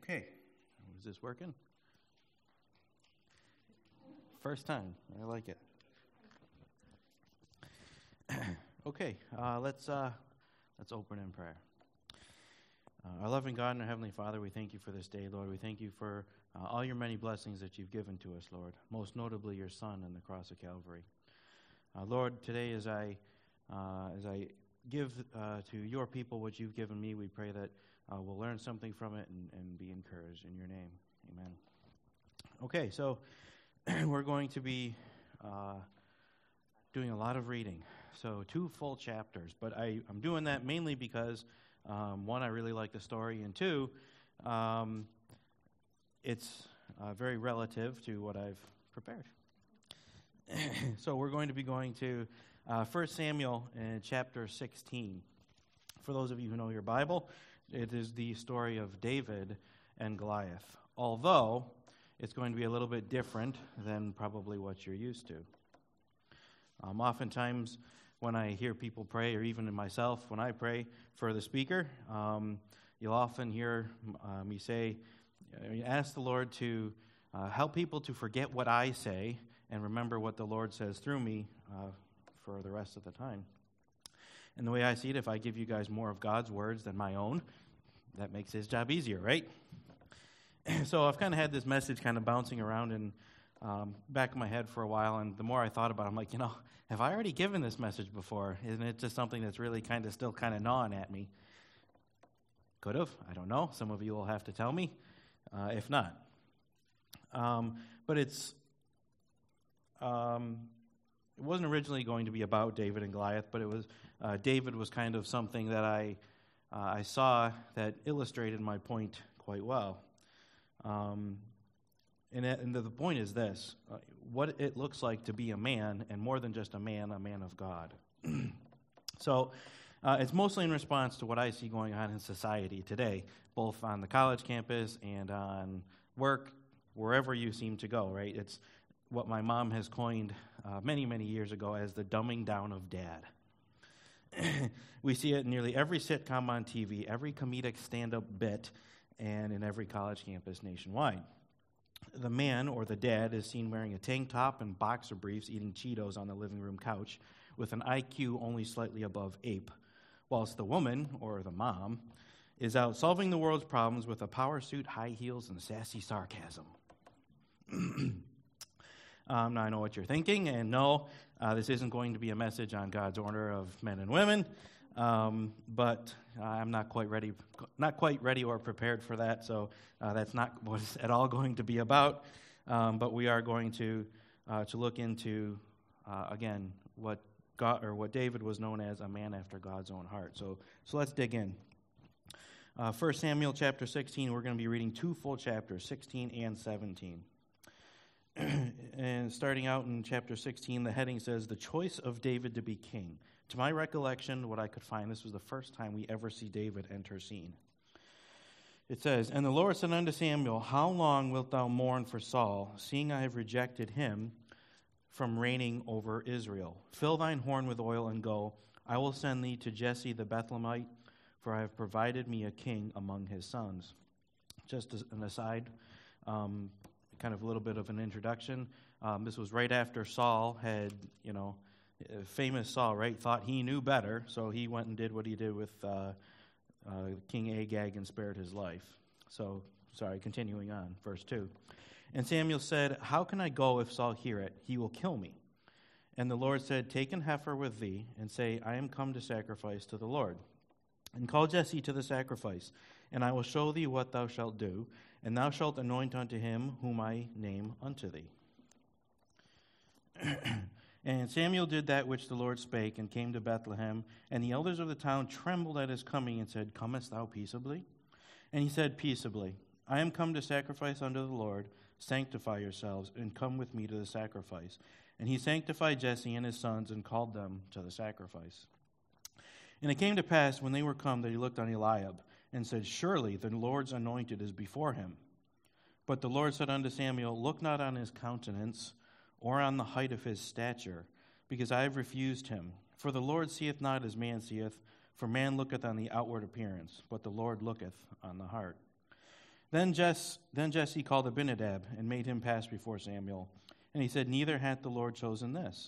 Okay, is this working? First time, I like it. Okay, let's open in prayer. Our loving God and our Heavenly Father, we thank you for this day, Lord. We thank you for all your many blessings that you've given to us, Lord, most notably your Son and the cross of Calvary. Lord, today as I give to your people what you've given me, we pray that we'll learn something from it and be encouraged. In your name, amen. Okay, so we're going to be doing a lot of reading. So 2 full chapters, but I'm doing that mainly because, one, I really like the story, and two, it's very relative to what I've prepared. So we're going to be going to 1 Samuel chapter 16. For those of you who know your Bible, it is the story of David and Goliath, although it's going to be a little bit different than probably what you're used to. Oftentimes, when I hear people pray, or even myself, when I pray for the speaker, you'll often hear me say, ask the Lord to help people to forget what I say and remember what the Lord says through me for the rest of the time. And the way I see it, if I give you guys more of God's words than my own, that makes his job easier, right? So I've kind of had this message kind of bouncing around in back of my head for a while, and the more I thought about it, I'm like, have I already given this message before? Isn't it just something that's really still gnawing at me? Could have. I don't know. Some of you will have to tell me, if not. But it wasn't originally going to be about David and Goliath, but it was David was kind of something that I saw that illustrated my point quite well. And the point is this, what it looks like to be a man, and more than just a man of God. So it's mostly in response to what I see going on in society today, both on the college campus and on work, wherever you seem to go, right? It's what my mom has coined many, many years ago as the dumbing down of dad. We see it in nearly every sitcom on TV, every comedic stand-up bit, and in every college campus nationwide. The man, or the dad, is seen wearing a tank top and boxer briefs, eating Cheetos on the living room couch, with an IQ only slightly above ape, whilst the woman, or the mom, is out solving the world's problems with a power suit, high heels, and sassy sarcasm. Now I know what you're thinking, and no, this isn't going to be a message on God's order of men and women, but I'm not quite ready or prepared for that, so that's not what it's at all going to be about. But we are going to look into again what David was known as, a man after God's own heart. So let's dig in. 1 Samuel chapter 16. We're going to be reading 2 full chapters, 16 and 17. And starting out in chapter 16, the heading says, "The choice of David to be king." To my recollection, what I could find, this was the first time we ever see David enter scene. It says, "And the Lord said unto Samuel, How long wilt thou mourn for Saul, seeing I have rejected him from reigning over Israel? Fill thine horn with oil and go. I will send thee to Jesse the Bethlehemite, for I have provided me a king among his sons." Just as an aside, kind of a little bit of an introduction. This was right after Saul had, famous Saul, right, thought he knew better, so he went and did what he did with King Agag and spared his life. So, continuing on, verse 2. "And Samuel said, How can I go if Saul hear it? He will kill me. And the Lord said, Take an heifer with thee, and say, I am come to sacrifice to the Lord. And call Jesse to the sacrifice, and I will show thee what thou shalt do, and thou shalt anoint unto him whom I name unto thee. And Samuel did that which the Lord spake, and came to Bethlehem. And the elders of the town trembled at his coming, and said, Comest thou peaceably? And he said, Peaceably. I am come to sacrifice unto the Lord. Sanctify yourselves, and come with me to the sacrifice. And he sanctified Jesse and his sons, and called them to the sacrifice. And it came to pass, when they were come, that he looked on Eliab, and said, Surely the Lord's anointed is before him. But the Lord said unto Samuel, Look not on his countenance, or on the height of his stature, because I have refused him. For the Lord seeth not as man seeth, for man looketh on the outward appearance, but the Lord looketh on the heart. Then Jesse called Abinadab and made him pass before Samuel. And he said, neither hath the Lord chosen this.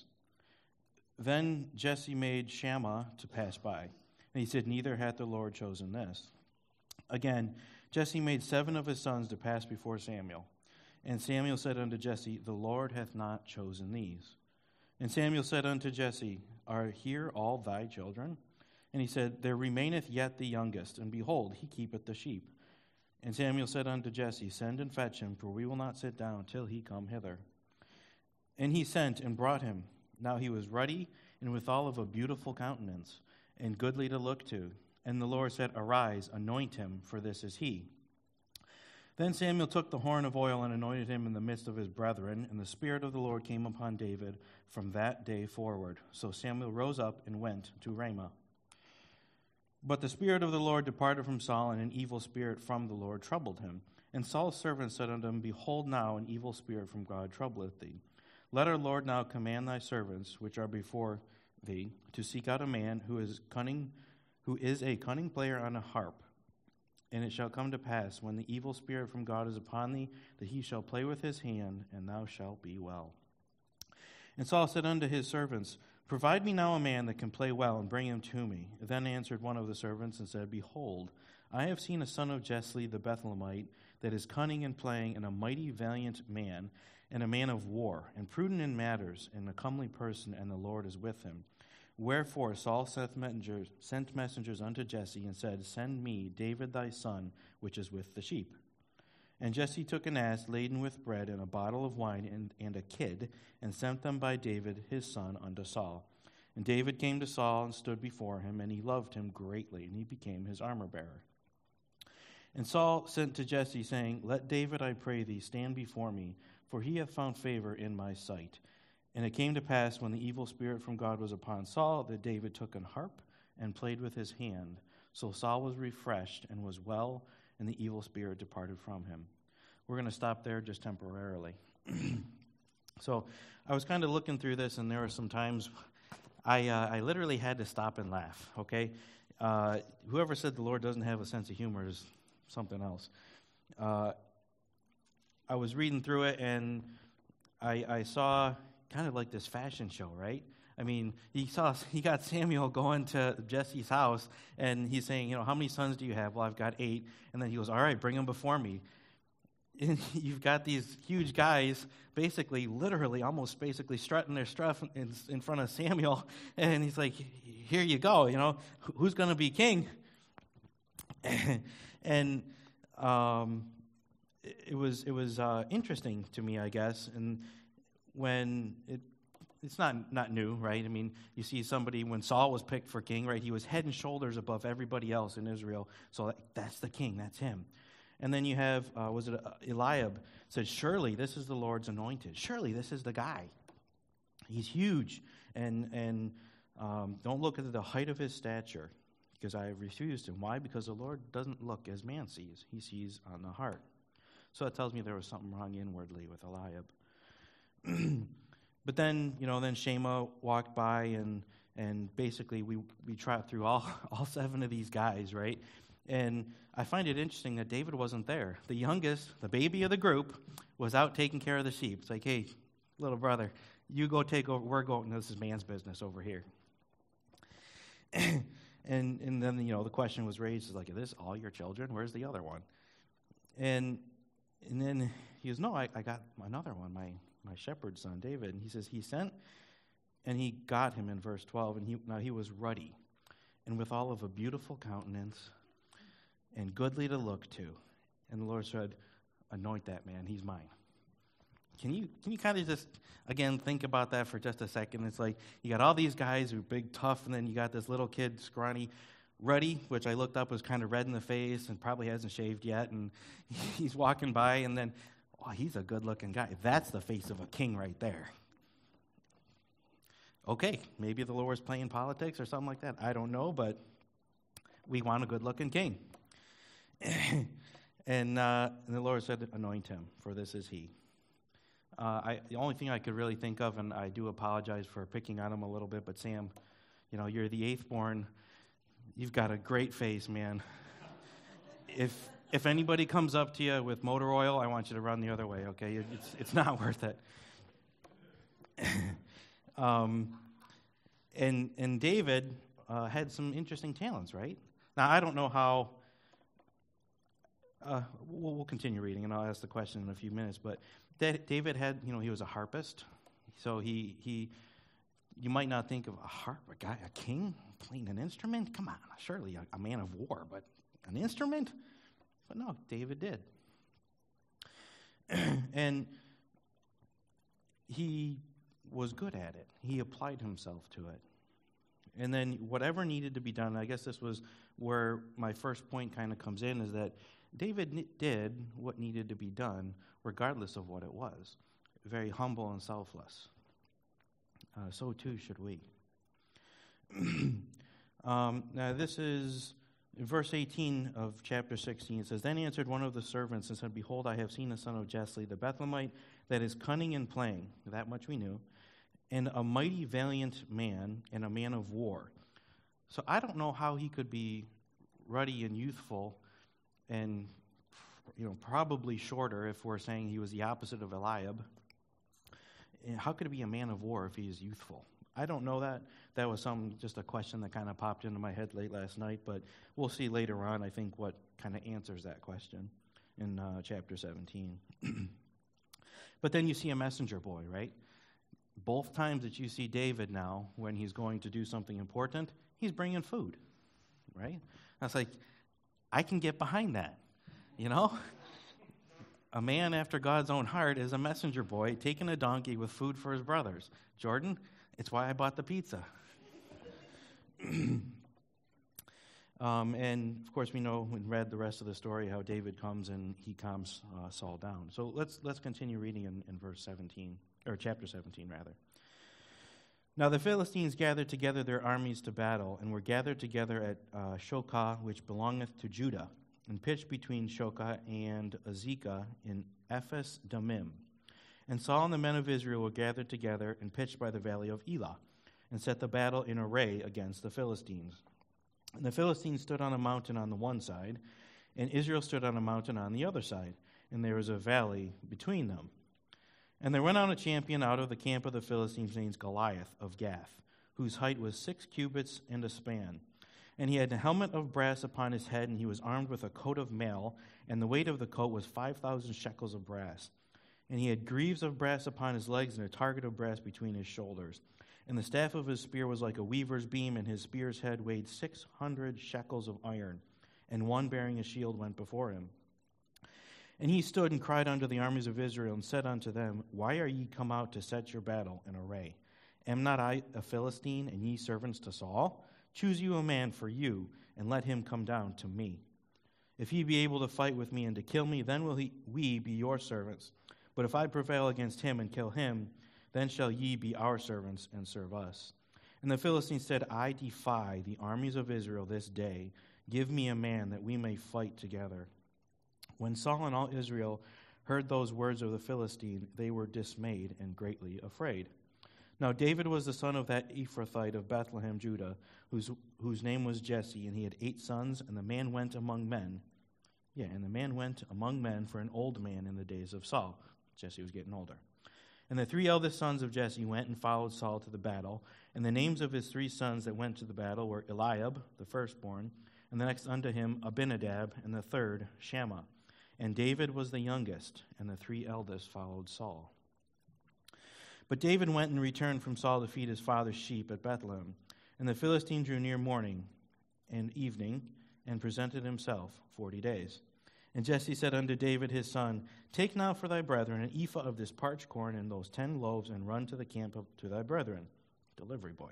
Then Jesse made Shammah to pass by. And he said, neither hath the Lord chosen this. Again, Jesse made 7 of his sons to pass before Samuel. And Samuel said unto Jesse, the Lord hath not chosen these. And Samuel said unto Jesse, are here all thy children? And he said, there remaineth yet the youngest, and behold, he keepeth the sheep. And Samuel said unto Jesse, send and fetch him, for we will not sit down till he come hither. And he sent and brought him. Now he was ruddy, and withal of a beautiful countenance, and goodly to look to. And the Lord said, arise, anoint him, for this is he. Then Samuel took the horn of oil and anointed him in the midst of his brethren, and the Spirit of the Lord came upon David from that day forward. So Samuel rose up and went to Ramah. But the Spirit of the Lord departed from Saul, and an evil spirit from the Lord troubled him. And Saul's servant said unto him, behold, now an evil spirit from God troubleth thee. Let our Lord now command thy servants, which are before thee, to seek out a man who is a cunning player on a harp. And it shall come to pass, when the evil spirit from God is upon thee, that he shall play with his hand, and thou shalt be well. And Saul said unto his servants, provide me now a man that can play well, and bring him to me. Then answered one of the servants and said, behold, I have seen a son of Jesse the Bethlehemite, that is cunning in playing, and a mighty valiant man, and a man of war, and prudent in matters, and a comely person, and the Lord is with him. Wherefore Saul sent messengers unto Jesse, and said, send me David thy son, which is with the sheep. And Jesse took an ass laden with bread, and a bottle of wine, and a kid, and sent them by David his son unto Saul. And David came to Saul, and stood before him, and he loved him greatly, and he became his armor-bearer. And Saul sent to Jesse, saying, let David, I pray thee, stand before me, for he hath found favor in my sight. And it came to pass, when the evil spirit from God was upon Saul, that David took an harp and played with his hand. So Saul was refreshed and was well, and the evil spirit departed from him. We're going to stop there just temporarily. So I was kind of looking through this, and there were some times I literally had to stop and laugh, okay? Whoever said the Lord doesn't have a sense of humor is something else. I was reading through it, and I saw kind of like this fashion show, right? I mean, he got Samuel going to Jesse's house, and he's saying, how many sons do you have? Well, I've got 8. And then he goes, all right, bring them before me. And you've got these huge guys, literally, almost strutting their stuff in front of Samuel. And he's like, here you go, who's going to be king? And it was interesting to me, I guess, and when it's not new, right? I mean, you see somebody, when Saul was picked for king, right, he was head and shoulders above everybody else in Israel, so that's the king, that's him. And then you have, Eliab said, surely this is the Lord's anointed. Surely this is the guy. He's huge, and don't look at the height of his stature, because I have refused him. Why? Because the Lord doesn't look as man sees. He sees on the heart. So that tells me there was something wrong inwardly with Eliab. But then, then Shammah walked by, and basically we trot through all 7 of these guys, right? And I find it interesting that David wasn't there. The youngest, the baby of the group, was out taking care of the sheep. It's like, hey, little brother, you go take over. We're going, this is man's business over here. and then, the question was raised, is like, are this all your children? Where's the other one? And then he goes, no, I got another one, my shepherd's son, David. And he says, he sent, and he got him in verse 12, and he was ruddy, and withal of a beautiful countenance, and goodly to look to. And the Lord said, anoint that man, he's mine. Can you kind of just, again, think about that for just a second? It's like, you got all these guys who are big, tough, and then you got this little kid, scrawny, ruddy, which I looked up was kind of red in the face and probably hasn't shaved yet, and he's walking by, and then, oh, he's a good-looking guy. That's the face of a king right there. Okay, maybe the Lord's playing politics or something like that. I don't know, but we want a good-looking king. And the Lord said, anoint him, for this is he. The only thing I could really think of, and I do apologize for picking on him a little bit, but Sam, you're the 8th born. You've got a great face, man. If anybody comes up to you with motor oil, I want you to run the other way, okay? It's not worth it. And David had some interesting talents, right? Now, I don't know how... we'll continue reading, and I'll ask the question in a few minutes, but David had, he was a harpist, so you might not think of a harp, a king playing an instrument? Come on, surely a man of war, but an instrument? But no, David did. And he was good at it. He applied himself to it. And then whatever needed to be done, I guess this was where my first point kind of comes in, is that David did what needed to be done regardless of what it was. Very humble and selfless. So too should we. Now this is in verse 18 of chapter 16. It says, "Then answered one of the servants and said, Behold, I have seen the son of Jesse, the Bethlehemite, that is cunning in playing," that much we knew, "and a mighty valiant man, and a man of war." So I don't know how he could be ruddy and youthful and probably shorter if we're saying he was the opposite of Eliab. How could he be a man of war if he is youthful? I don't know that. That was just a question that kind of popped into my head late last night, but we'll see later on, I think, what kind of answers that question in chapter 17. But then you see a messenger boy, right? Both times that you see David now, when he's going to do something important, he's bringing food, right? That's like, I can get behind that, A man after God's own heart is a messenger boy taking a donkey with food for his brothers. Jordan, it's why I bought the pizza. And, of course, we know and read the rest of the story, how David comes and he calms Saul down. So let's continue reading in verse 17, or chapter 17, rather. "Now the Philistines gathered together their armies to battle, and were gathered together at Shokah, which belongeth to Judah, and pitched between Shokah and Azekah in Ephes Dammim. And Saul and the men of Israel were gathered together and pitched by the valley of Elah, and set the battle in array against the Philistines. And the Philistines stood on a mountain on the one side, and Israel stood on a mountain on the other side, and there was a valley between them. And there went out a champion out of the camp of the Philistines named Goliath of Gath, whose height was 6 cubits and a span. And he had a helmet of brass upon his head, and he was armed with a coat of mail, and the weight of the coat was 5,000 shekels of brass. And he had greaves of brass upon his legs, and a target of brass between his shoulders. And the staff of his spear was like a weaver's beam, and his spear's head weighed 600 shekels of iron. And one bearing a shield went before him. And he stood and cried unto the armies of Israel, and said unto them, Why are ye come out to set your battle in array? Am not I a Philistine, and ye servants to Saul? Choose you a man for you, and let him come down to me. If he be able to fight with me and to kill me, then will we be your servants. But if I prevail against him and kill him, then shall ye be our servants and serve us. And the Philistines said, I defy the armies of Israel this day. Give me a man that we may fight together. When Saul and all Israel heard those words of the Philistine, they were dismayed and greatly afraid. Now David was the son of that Ephrathite of Bethlehem, Judah, whose name was Jesse, and he had 8 sons, and the man went among men. And the man went among men for an old man in the days of Saul. Jesse was getting older. And the 3 eldest sons of Jesse went and followed Saul to the battle. And the names of his 3 sons that went to the battle were Eliab, the firstborn, and the next unto him Abinadab, and the third Shammah. And David was the youngest, and the 3 eldest followed Saul. But David went and returned from Saul to feed his father's sheep at Bethlehem. And the Philistine drew near morning and evening, and presented himself 40 days. And Jesse said unto David his son, Take now for thy brethren an ephah of this parched corn and those 10 loaves, and run to the camp to thy brethren. Delivery boy.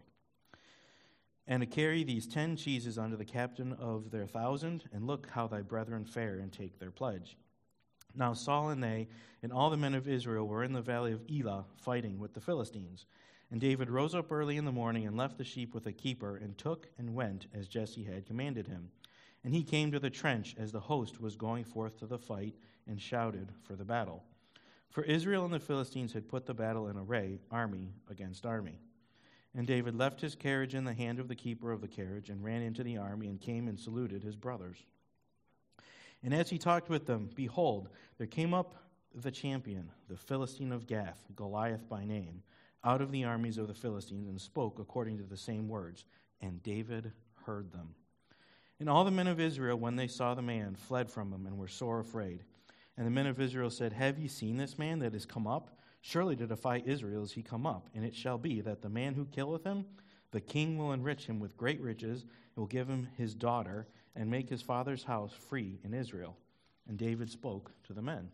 And to carry these 10 cheeses unto the captain of their 1,000, and look how thy brethren fare, and take their pledge. Now Saul and they, and all the men of Israel, were in the valley of Elah, fighting with the Philistines. And David rose up early in the morning, and left the sheep with a keeper, and took and went as Jesse had commanded him. And he came to the trench as the host was going forth to the fight, and shouted for the battle. For Israel and the Philistines had put the battle in array, army against army. And David left his carriage in the hand of the keeper of the carriage, and ran into the army, and came and saluted his brothers. And as he talked with them, behold, there came up the champion, the Philistine of Gath, Goliath by name, out of the armies of the Philistines, and spoke according to the same words. And David heard them. And all the men of Israel, when they saw the man, fled from him and were sore afraid. And the men of Israel said, Have ye seen this man that is come up? Surely to defy Israel is he come up. And it shall be that the man who killeth him, the king will enrich him with great riches, and will give him his daughter, and make his father's house free in Israel. And David spoke to the men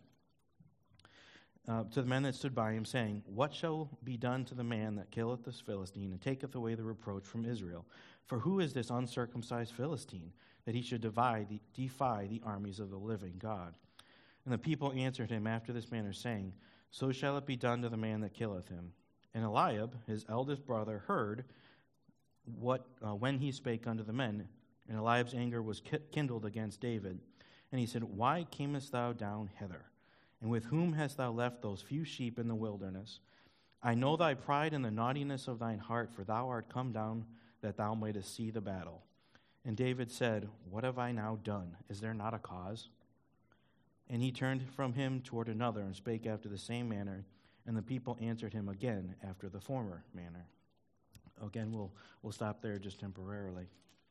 that stood by him, saying, What shall be done to the man that killeth this Philistine, and taketh away the reproach from Israel? For who is this uncircumcised Philistine, that he should defy the armies of the living God? And the people answered him after this manner, saying, So shall it be done to the man that killeth him. And Eliab, his eldest brother, heard when he spake unto the men, and Eliab's anger was kindled against David. And he said, Why camest thou down hither? And with whom hast thou left those few sheep in the wilderness? I know thy pride and the naughtiness of thine heart, for thou art come down that thou mightest see the battle. And David said, What have I now done? Is there not a cause? And he turned from him toward another, and spake after the same manner. And the people answered him again after the former manner. Again, we'll stop there just temporarily.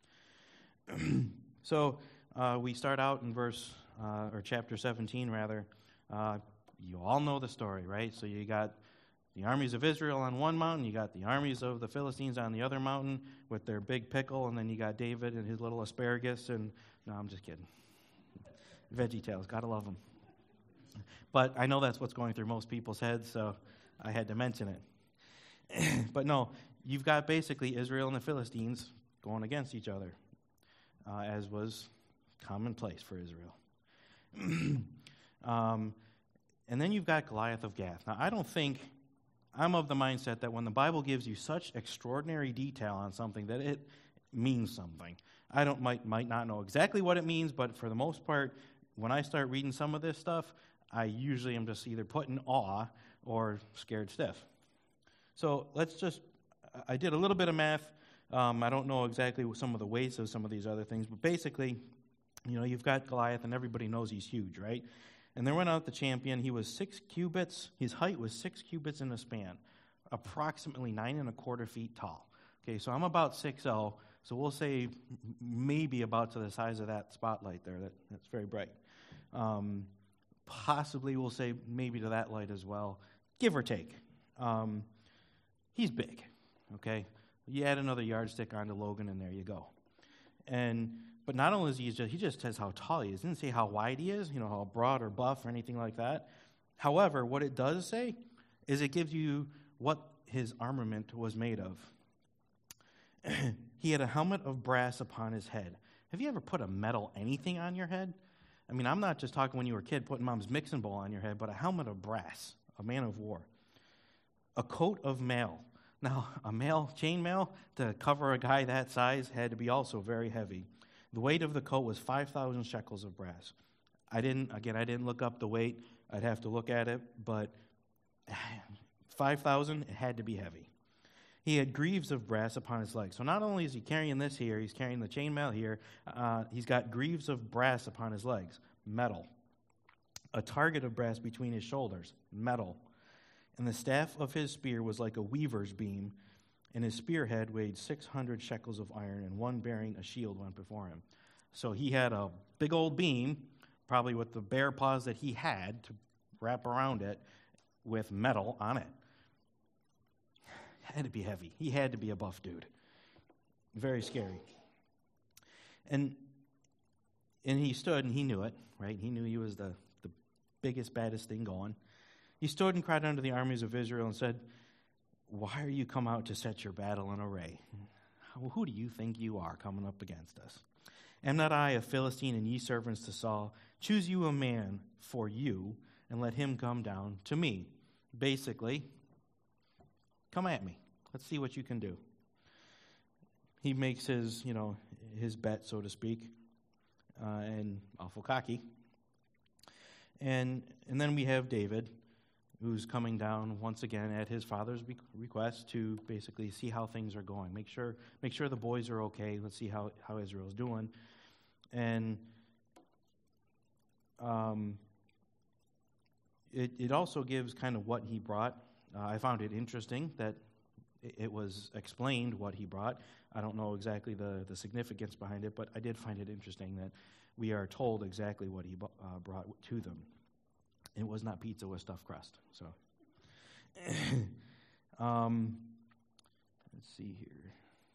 So we start out in chapter 17, rather. You all know the story, right? So you got the armies of Israel on one mountain, you got the armies of the Philistines on the other mountain with their big pickle, and then you got David and his little asparagus, and no, I'm just kidding. Veggie Tales, gotta love them. But I know that's what's going through most people's heads, so I had to mention it. But no, you've got basically Israel and the Philistines going against each other, as was commonplace for Israel. And then you've got Goliath of Gath. Now, I'm of the mindset that when the Bible gives you such extraordinary detail on something, that it means something. I might not know exactly what it means, but for the most part, when I start reading some of this stuff, I usually am just either put in awe or scared stiff. So I did a little bit of math. I don't know exactly some of the weights of some of these other things, but basically, you've got Goliath, and everybody knows he's huge, right? And there went out the champion. He was 6 cubits. His height was 6 cubits in a span, approximately 9.25 feet tall. Okay, so I'm about 6'0", so we'll say maybe about to the size of that spotlight there. That's very bright. Possibly we'll say maybe to that light as well, give or take. He's big, okay? You add another yardstick onto Logan, and there you go. But not only is he just says how tall he is. It didn't say how wide he is, how broad or buff or anything like that. However, what it does say is it gives you what his armament was made of. He had a helmet of brass upon his head. Have you ever put a metal anything on your head? I mean, I'm not just talking when you were a kid putting mom's mixing bowl on your head, but a helmet of brass, a man of war. A coat of mail. Now, a chain mail to cover a guy that size had to be also very heavy. The weight of the coat was 5,000 shekels of brass. I didn't look up the weight. I'd have to look at it, but 5,000, it had to be heavy. He had greaves of brass upon his legs. So not only is he carrying this here, he's carrying the chainmail here, he's got greaves of brass upon his legs, metal. A target of brass between his shoulders, metal. And the staff of his spear was like a weaver's beam, and his spearhead weighed 600 shekels of iron, and one bearing a shield went before him. So he had a big old beam, probably with the bare paws that he had to wrap around it, with metal on it. Had to be heavy. He had to be a buff dude. Very scary. And he stood, and he knew it, right? He knew he was the biggest, baddest thing going. He stood and cried unto the armies of Israel and said, Why are you come out to set your battle in array? Who do you think you are coming up against us? Am not I a Philistine, and ye servants to Saul? Choose you a man for you, and let him come down to me. Basically, come at me. Let's see what you can do. He makes his bet, so to speak, and awful cocky. And then we have David, who's coming down once again at his father's request to basically see how things are going. Make sure the boys are okay. Let's see how Israel's doing. And it also gives kind of what he brought. I found it interesting that it was explained what he brought. I don't know exactly the significance behind it, but I did find it interesting that we are told exactly what he brought to them. It was not pizza with stuffed crust. So, let's see here.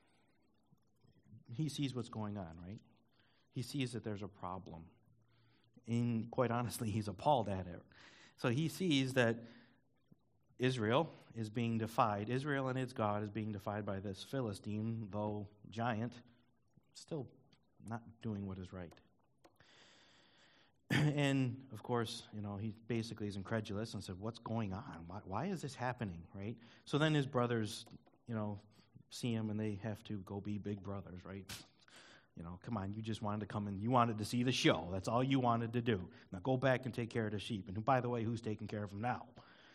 He sees what's going on, right? He sees that there's a problem. And quite honestly, he's appalled at it. So he sees that Israel is being defied. Israel and its God is being defied by this Philistine, though giant, still not doing what is right. And, of course, he basically is incredulous and said, what's going on? Why is this happening, right? So then his brothers, see him and they have to go be big brothers, right? Come on, you just wanted to come and you wanted to see the show. That's all you wanted to do. Now go back and take care of the sheep. And by the way, who's taking care of them now?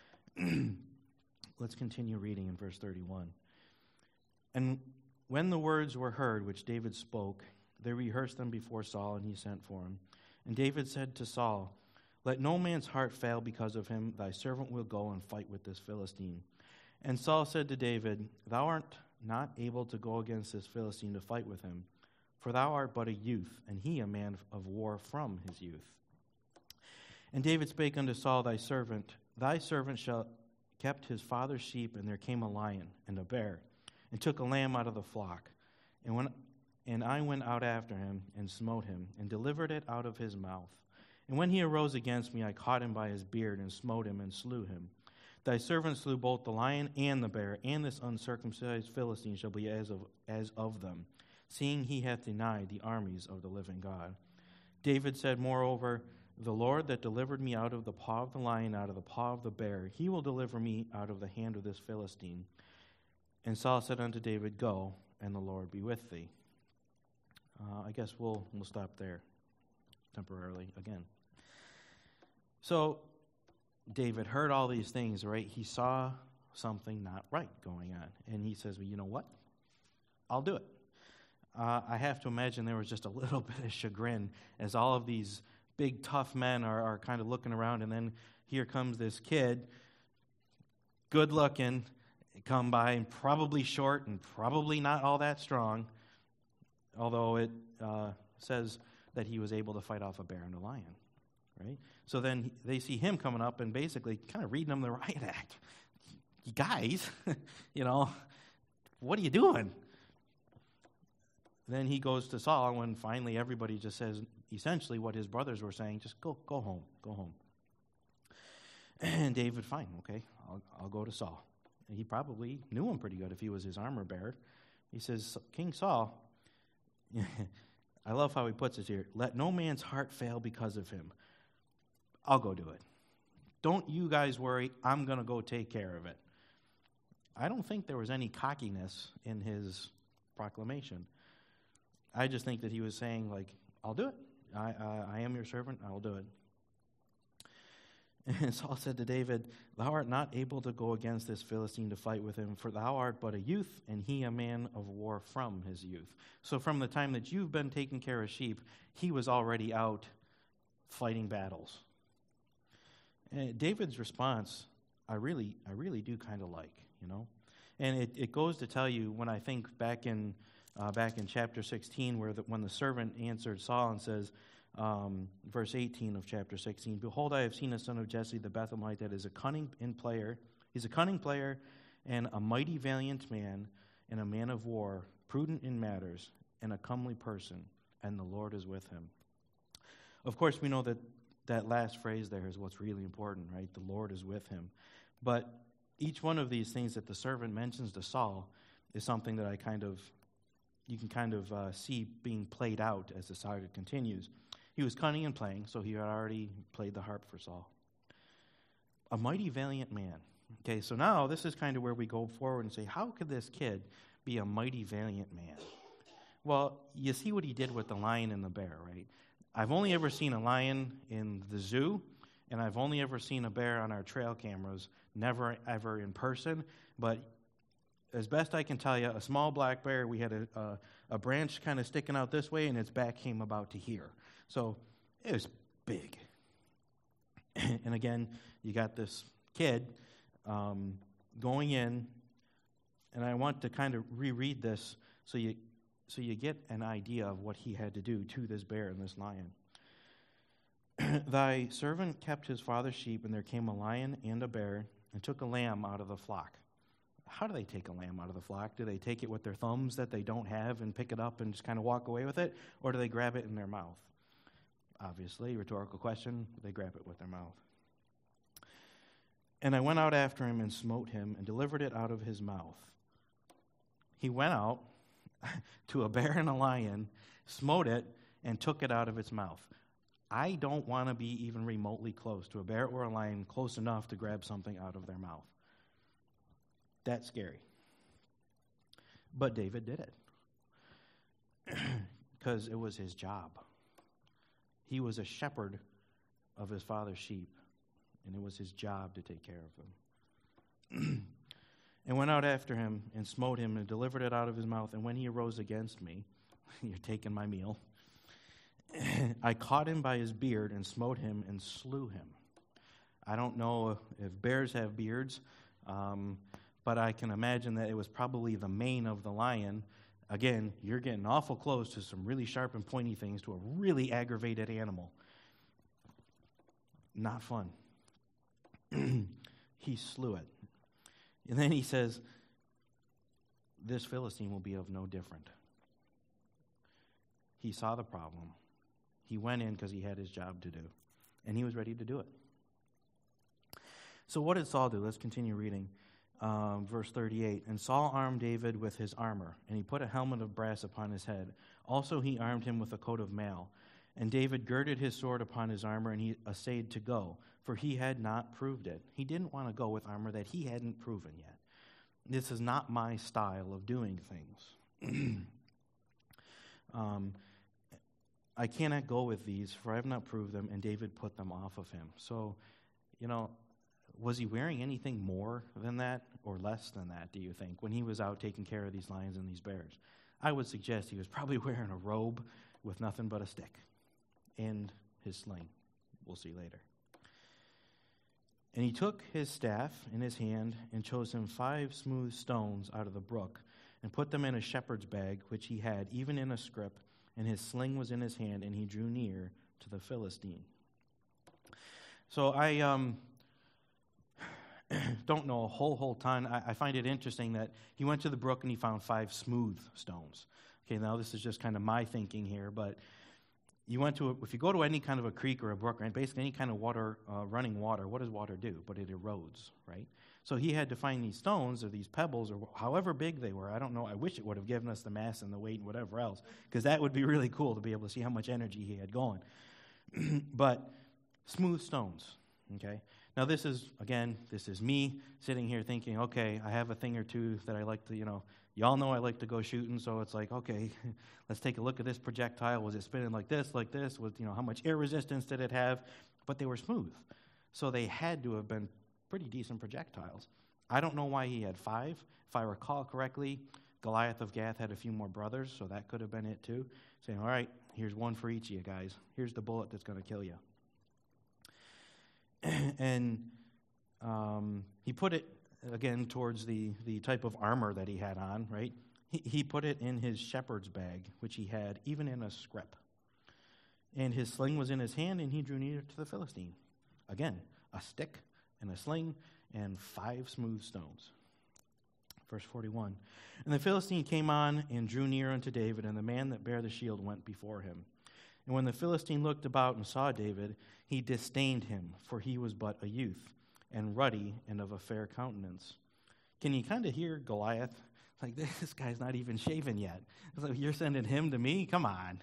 Let's continue reading in verse 31. And when the words were heard which David spoke, they rehearsed them before Saul, and he sent for him. And David said to Saul, let no man's heart fail because of him. Thy servant will go and fight with this Philistine. And Saul said to David, thou art not able to go against this Philistine to fight with him, for thou art but a youth, and he a man of war from his youth. And David spake unto Saul, thy servant shall kept his father's sheep, and there came a lion and a bear, and took a lamb out of the flock. And I went out after him, and smote him, and delivered it out of his mouth. And when he arose against me, I caught him by his beard, and smote him, and slew him. Thy servant slew both the lion and the bear, and this uncircumcised Philistine shall be as of them, seeing he hath denied the armies of the living God. David said, moreover, the Lord that delivered me out of the paw of the lion, out of the paw of the bear, he will deliver me out of the hand of this Philistine. And Saul said unto David, go, and the Lord be with thee. I guess we'll stop there temporarily again. So David heard all these things, right? He saw something not right going on. And he says, well, you know what? I'll do it. I have to imagine there was just a little bit of chagrin as all of these big, tough men are kind of looking around, and then here comes this kid, good-looking, come by, and probably short and probably not all that strong, although it says that he was able to fight off a bear and a lion, right? So then they see him coming up and basically kind of reading them the riot act. You guys, what are you doing? Then he goes to Saul when finally everybody just says essentially what his brothers were saying, just go home. And David, fine, okay, I'll go to Saul. And he probably knew him pretty good if he was his armor bearer. He says, King Saul, I love how he puts it here, let no man's heart fail because of him. I'll go do it. Don't you guys worry, I'm going to go take care of it. I don't think there was any cockiness in his proclamation. I just think that he was saying, I'll do it. I am your servant. I will do it. And Saul said to David, thou art not able to go against this Philistine to fight with him, for thou art but a youth, and he a man of war from his youth. So from the time that you've been taking care of sheep, he was already out fighting battles. And David's response, I really do kind of like, And it goes to tell you, when I think back in chapter 16, when the servant answered Saul and says, verse 18 of chapter 16, behold, I have seen a son of Jesse the Bethlehemite that is a cunning player. He's a cunning player and a mighty valiant man and a man of war, prudent in matters, and a comely person, and the Lord is with him. Of course, we know that last phrase there is what's really important, right? The Lord is with him. But each one of these things that the servant mentions to Saul is something that you can kind of see being played out as the saga continues. He was cunning and playing, so he had already played the harp for Saul. A mighty valiant man. Okay, so now this is kind of where we go forward and say, how could this kid be a mighty valiant man? Well, you see what he did with the lion and the bear, right? I've only ever seen a lion in the zoo, and I've only ever seen a bear on our trail cameras, never ever in person, but as best I can tell you, a small black bear, we had a branch kind of sticking out this way, and its back came about to here. So it was big, And again, you got this kid going in, and I want to kind of reread this so you get an idea of what he had to do to this bear and this lion. Thy servant kept his father's sheep, and there came a lion and a bear, and took a lamb out of the flock. How do they take a lamb out of the flock? Do they take it with their thumbs that they don't have and pick it up and just kind of walk away with it? Or do they grab it in their mouth? Obviously, rhetorical question, they grab it with their mouth. And I went out after him and smote him and delivered it out of his mouth. He went out to a bear and a lion, smote it, and took it out of its mouth. I don't want to be even remotely close to a bear or a lion, close enough to grab something out of their mouth. That's scary. But David did it because it was his job. He was a shepherd of his father's sheep, and it was his job to take care of them. And went out after him and smote him and delivered it out of his mouth. And when he arose against me, you're taking my meal, I caught him by his beard and smote him and slew him. I don't know if bears have beards, but I can imagine that it was probably the mane of the lion. Again, you're getting awful close to some really sharp and pointy things to a really aggravated animal. Not fun. He slew it. And then he says, this Philistine will be of no different. He saw the problem. He went in because he had his job to do. And he was ready to do it. So what did Saul do? Let's continue reading. Verse 38. And Saul armed David with his armor, and he put a helmet of brass upon his head. Also he armed him with a coat of mail. And David girded his sword upon his armor, and he essayed to go, for he had not proved it. He didn't want to go with armor that he hadn't proven yet. This is not my style of doing things. I cannot go with these, for I have not proved them, and David put them off of him. So, was he wearing anything more than that or less than that, do you think, when he was out taking care of these lions and these bears? I would suggest he was probably wearing a robe with nothing but a stick and his sling. We'll see later. And he took his staff in his hand and chose him 5 smooth stones out of the brook and put them in a shepherd's bag, which he had, even in a scrip, and his sling was in his hand, and he drew near to the Philistine. So I don't know a whole ton. I find it interesting that he went to the brook and he found 5 smooth stones. Okay, now this is just kind of my thinking here, but if you go to any kind of a creek or a brook, right, basically any kind of water, running water, what does water do? But it erodes, right? So he had to find these stones or these pebbles or however big they were. I don't know. I wish it would have given us the mass and the weight and whatever else, because that would be really cool to be able to see how much energy he had going. But smooth stones, okay? Now this is me sitting here thinking, okay, I have a thing or two that I like to, y'all know I like to go shooting, so it's like, okay, let's take a look at this projectile. Was it spinning like this? With, how much air resistance did it have? But they were smooth. So they had to have been pretty decent projectiles. I don't know why he had 5. If I recall correctly, Goliath of Gath had a few more brothers, so that could have been it too. Saying, all right, here's one for each of you guys. Here's the bullet that's going to kill you. And he put it, again, towards the type of armor that he had on, right? He put it in his shepherd's bag, which he had, even in a scrip. And his sling was in his hand, and he drew near to the Philistine. Again, a stick and a sling and 5 smooth stones. Verse 41. And the Philistine came on and drew near unto David, and the man that bare the shield went before him. And when the Philistine looked about and saw David, he disdained him, for he was but a youth, and ruddy and of a fair countenance. Can you kind of hear Goliath? Like, this guy's not even shaven yet. It's like, you're sending him to me? Come on.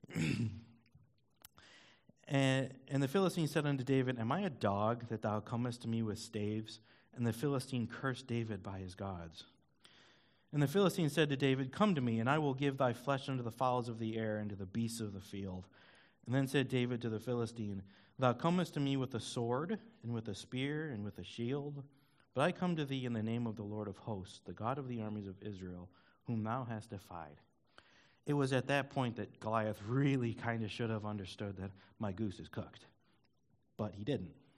And the Philistine said unto David, Am I a dog that thou comest to me with staves? And the Philistine cursed David by his gods. And the Philistine said to David, Come to me, and I will give thy flesh unto the fowls of the air and to the beasts of the field. And then said David to the Philistine, Thou comest to me with a sword, and with a spear, and with a shield. But I come to thee in the name of the Lord of hosts, the God of the armies of Israel, whom thou hast defied. It was at that point that Goliath really kind of should have understood that my goose is cooked. But he didn't.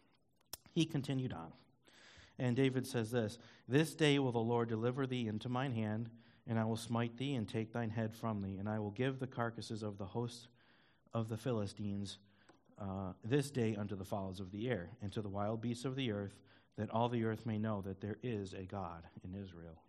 He continued on. And David says this, "This day will the Lord deliver thee into mine hand, and I will smite thee and take thine head from thee, and I will give the carcasses of the host of the Philistines this day unto the fowls of the air, and to the wild beasts of the earth, that all the earth may know that there is a God in Israel.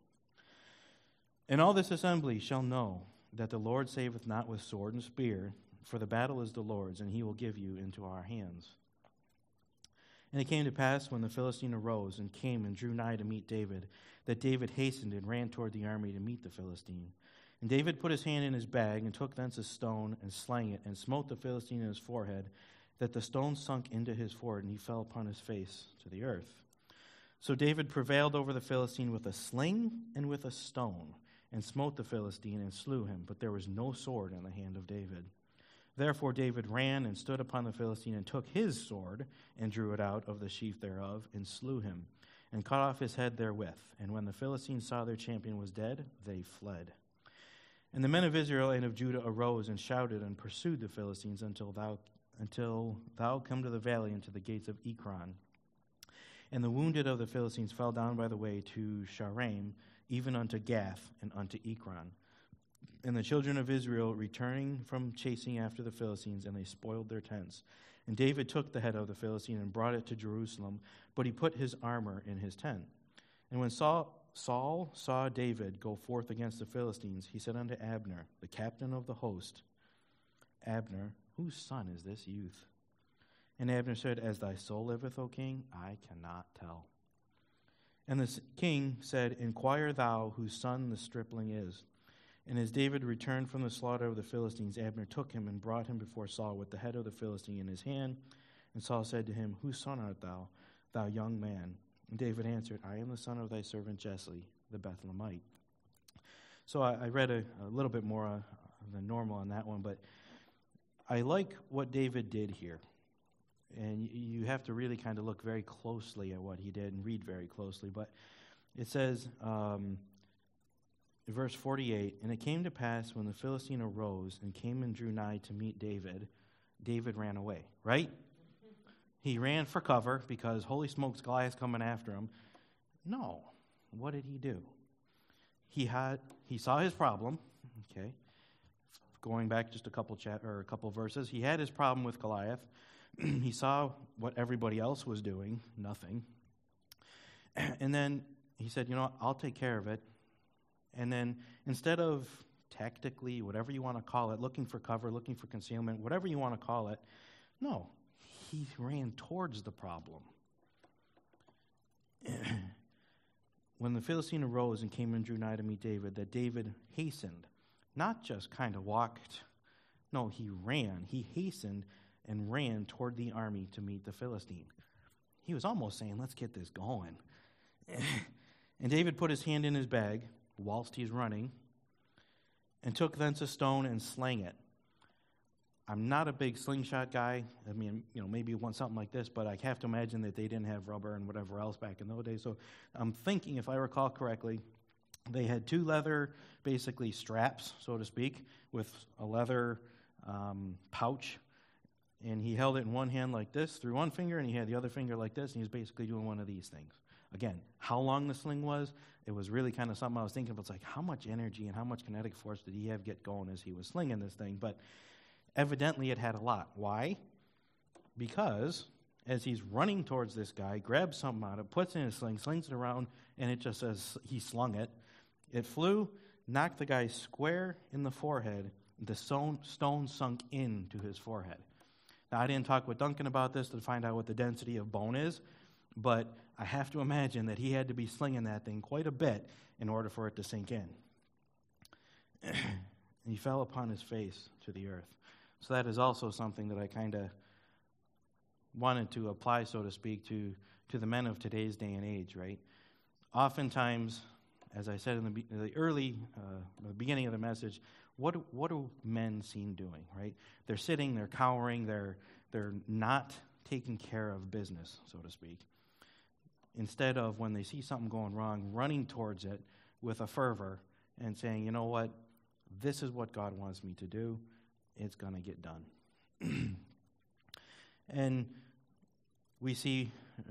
And all this assembly shall know that the Lord saveth not with sword and spear, for the battle is the Lord's, and he will give you into our hands." And it came to pass, when the Philistine arose and came and drew nigh to meet David, that David hastened and ran toward the army to meet the Philistine. And David put his hand in his bag, and took thence a stone, and slang it, and smote the Philistine in his forehead, that the stone sunk into his forehead, and he fell upon his face to the earth. So David prevailed over the Philistine with a sling and with a stone, and smote the Philistine, and slew him, but there was no sword in the hand of David. Therefore David ran and stood upon the Philistine, and took his sword, and drew it out of the sheath thereof, and slew him, and cut off his head therewith. And when the Philistines saw their champion was dead, they fled. And the men of Israel and of Judah arose and shouted and pursued the Philistines until thou come to the valley and to the gates of Ekron. And the wounded of the Philistines fell down by the way to Shaaraim, even unto Gath and unto Ekron. And the children of Israel returning from chasing after the Philistines, and they spoiled their tents. And David took the head of the Philistine and brought it to Jerusalem, but he put his armor in his tent. And when Saul saw David go forth against the Philistines, he said unto Abner, the captain of the host, "Abner, whose son is this youth?" And Abner said, "As thy soul liveth, O king, I cannot tell." And the king said, "Inquire thou whose son the stripling is." And as David returned from the slaughter of the Philistines, Abner took him and brought him before Saul with the head of the Philistine in his hand. And Saul said to him, "Whose son art thou, thou young man?" And David answered, "I am the son of thy servant Jesse, the Bethlehemite." So I read a little bit more than normal on that one, but I like what David did here. And you have to really kind of look very closely at what he did and read very closely. But it says, verse 48, "And it came to pass when the Philistine arose and came and drew nigh to meet David, David ran away," right? He ran for cover because, holy smokes, Goliath's coming after him. No. What did he do? He saw his problem, okay? Going back just a couple verses, he had his problem with Goliath. He saw what everybody else was doing, nothing. And then he said, "You know what, I'll take care of it." And then instead of tactically, whatever you want to call it, looking for cover, looking for concealment, whatever you want to call it, no, he ran towards the problem. When the Philistine arose and came and drew nigh to meet David, that David hastened, not just kind of walked. No, he ran. He hastened and ran toward the army to meet the Philistine. He was almost saying, "Let's get this going." And David put his hand in his bag whilst he's running, and took thence a stone and slang it. I'm not a big slingshot guy. I mean, maybe want something like this, but I have to imagine that they didn't have rubber and whatever else back in those days. So I'm thinking, if I recall correctly, they had two leather, basically straps, so to speak, with a leather pouch. And he held it in one hand like this through one finger, and he had the other finger like this, and he was basically doing one of these things. Again, how long the sling was, it was really kind of something I was thinking about. It's like, how much energy and how much kinetic force did he have get going as he was slinging this thing? But evidently it had a lot. Why? Because as he's running towards this guy, grabs something out of it, puts it in his sling, slings it around, and it just says he slung it. It flew, knocked the guy square in the forehead. The stone sunk into his forehead. Now, I didn't talk with Duncan about this to find out what the density of bone is, but I have to imagine that he had to be slinging that thing quite a bit in order for it to sink in. And he fell upon his face to the earth. So that is also something that I kind of wanted to apply, so to speak, to the men of today's day and age, right? Oftentimes, as I said in the beginning of the message, what do men seen doing, right? They're sitting, they're cowering, they're not taking care of business, so to speak. Instead of, when they see something going wrong, running towards it with a fervor and saying, "You know what? This is what God wants me to do. It's going to get done." And we see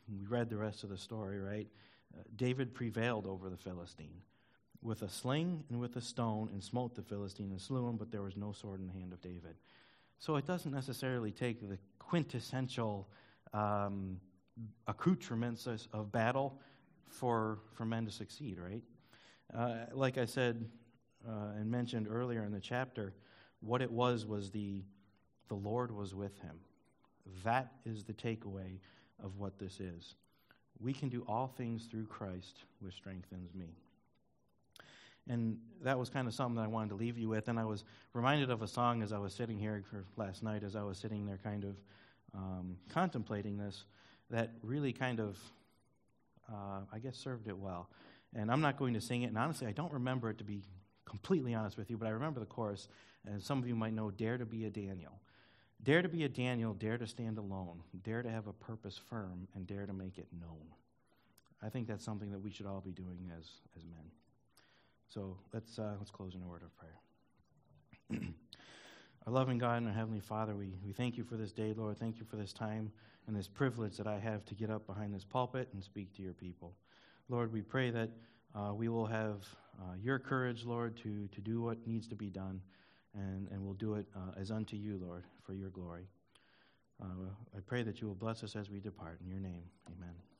we read the rest of the story, right? David prevailed over the Philistine with a sling and with a stone, and smote the Philistine and slew him, but there was no sword in the hand of David. So it doesn't necessarily take the quintessential accoutrements of battle for men to succeed, right? Like I said and mentioned earlier in the chapter, what it was the Lord was with him. That is the takeaway of what this is. We can do all things through Christ, which strengthens me. And that was kind of something that I wanted to leave you with. And I was reminded of a song as I was sitting here last night, as I was sitting there kind of contemplating this, that really kind of, I guess, served it well. And I'm not going to sing it. And honestly, I don't remember it, to be completely honest with you, but I remember the chorus. And some of you might know, dare to be a Daniel. Dare to be a Daniel, dare to stand alone, dare to have a purpose firm, and dare to make it known. I think that's something that we should all be doing as men. So let's close in a word of prayer. Our loving God and our Heavenly Father, we thank you for this day, Lord. Thank you for this time and this privilege that I have to get up behind this pulpit and speak to your people. Lord, we pray that we will have your courage, Lord, to do what needs to be done, and we'll do it as unto you, Lord, for your glory. I pray that you will bless us as we depart. In your name, amen.